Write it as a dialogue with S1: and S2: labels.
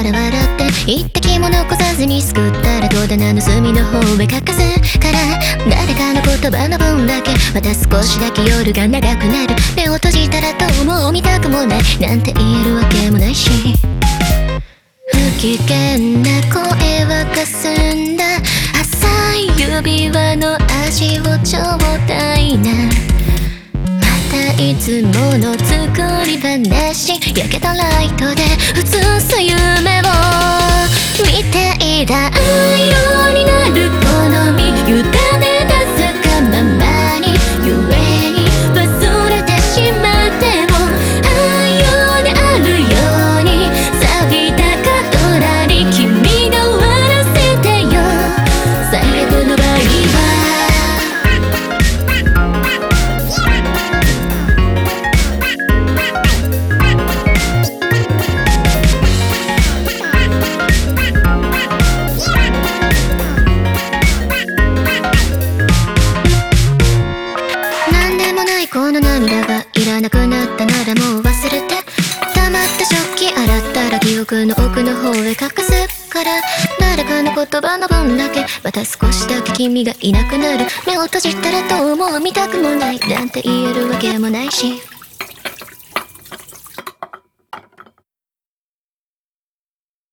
S1: ら笑って一滴も残さずに救ったら戸棚の隅の方へ欠かすから、誰かの言葉の分だけまた少しだけ夜が長くなる。目を閉じたらどうも見たくもないなんて言えるわけもないし、不機嫌な声はかすんだ浅い指輪の味をちょうだいな。いつもの作り話焼けたライトで映す夢を見ていた。色になる好み委ね出すかままにゆえに忘れてしまっても愛用であるように錆びたカトラリ君が終わらせてよ。最悪の場合はこの涙がいらなくなったならもう忘れて、溜まった食器洗ったら記憶の奥の方へ隠すから、誰かの言葉の分だけまた少しだけ君がいなくなる。目を閉じたらどうも見たくもないなんて言えるわけもないし、